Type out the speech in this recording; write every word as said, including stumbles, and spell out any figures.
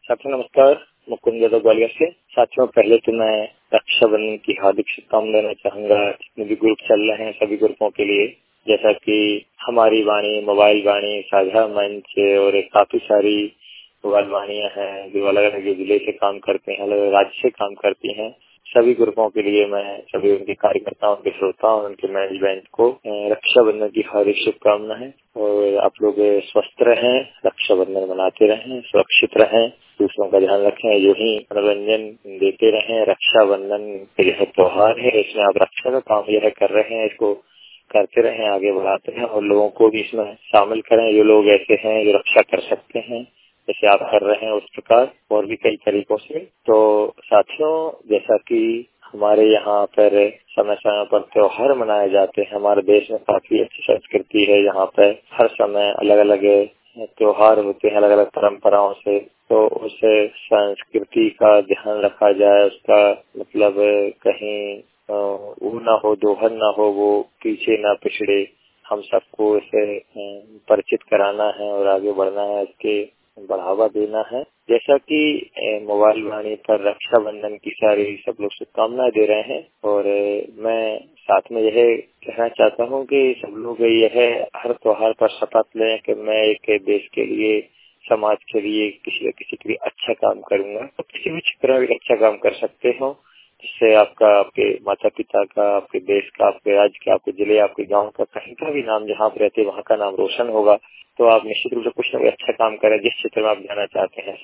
साथियों नमस्कार, मुकुंद यादव ग्वालियर से। साथियों पहले तो मैं रक्षाबंधन की हार्दिक शुभकामनाएं देना चाहूंगा जितने भी ग्रुप चल रहे हैं सभी ग्रुपों के लिए, जैसा कि हमारी वाणी, मोबाइल वाणी, साझा मंच और एक काफी सारी मोबाइल वाणियां हैं जो अलग अलग जिले से काम करते हैं, अलग अलग राज्य से काम करती हैं। सभी ग्रुपों के लिए मैं सभी उनके कार्यकर्ताओं, उनके श्रोताओं, उनके मैनेजमेंट को रक्षाबंधन की हार्दिक शुभकामनाएं। और आप लोग स्वस्थ रहें, रक्षाबंधन मनाते रहें, सुरक्षित रहें, दूसरों का ध्यान रखें, यूं ही मनोरंजन देते रहें। रक्षाबंधन यह त्योहार है, इसमें आप रक्षा का काम यह कर रहे हैं, इसको करते रहें, आगे बढ़ाते हैं और लोगों को भी इसमें शामिल करें। जो लोग ऐसे हैं जो रक्षा कर सकते हैं जैसे आप कर रहे हैं उस प्रकार और भी कई तरीकों से। तो साथियों, जैसा कि हमारे यहाँ पर समय समय पर त्योहार मनाए जाते हैं, हमारे देश में काफी अच्छी संस्कृति है। यहाँ पर हर समय अलग अलग त्योहार होते हैं, अलग अलग परंपराओं से। तो उस संस्कृति का ध्यान रखा जाए, उसका मतलब कहीं वो ना हो, दोहन ना हो, वो पीछे ना पिछड़े। हम सबको इसे परिचित कराना है और आगे बढ़ना है, इसके बढ़ावा देना है। जैसा कि मोबाइल वाणी पर रक्षाबंधन की सारी सब लोग शुभकामनाएं दे रहे हैं और मैं साथ में यह कहना चाहता हूं कि सब लोग यह हर त्योहार पर शपथ लें कि मैं एक देश के लिए, समाज के लिए, किसी न किसी के लिए अच्छा काम करूंगा। तो किसी भी क्षेत्र में अच्छा काम कर सकते हो जिससे आपका, आपके माता पिता का, आपके देश का, आपके राज्य का, आपके जिले, आपके गांव का, कहीं का भी नाम, जहां आप रहते हैं वहां का नाम रोशन होगा। तो आप निश्चित रूप से कुछ न कुछ अच्छा काम करें जिस क्षेत्र में आप जाना चाहते हैं।